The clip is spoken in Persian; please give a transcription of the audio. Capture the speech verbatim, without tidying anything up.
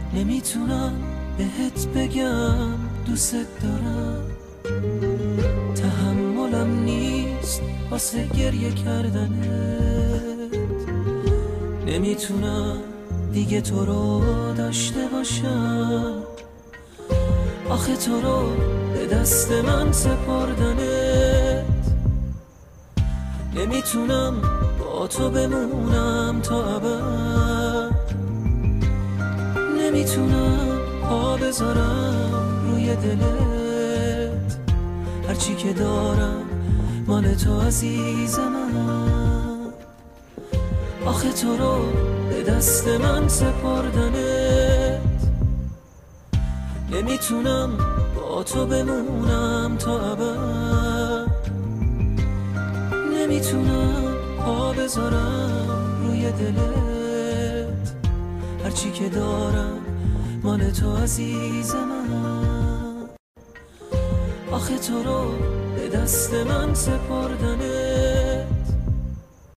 نمیتونم بهت بگم دوست دارم، تحملم نیست واسه گریه کردنت. نمیتونم دیگه تو رو داشته باشم، آخه تو رو به دست من سپردنت. نمیتونم با تو بمونم تا ابد، نمیتونم پا بذارم روی دلت. هرچی که دارم مال تو عزیز من، آخه تو رو به دست من سپردنت. نمیتونم با تو بمونم تا ابد، نمیتونم پا بذارم روی دلت. هرچی که دارم مال تو عزیز من، آخه تو رو به دست من سپردنت.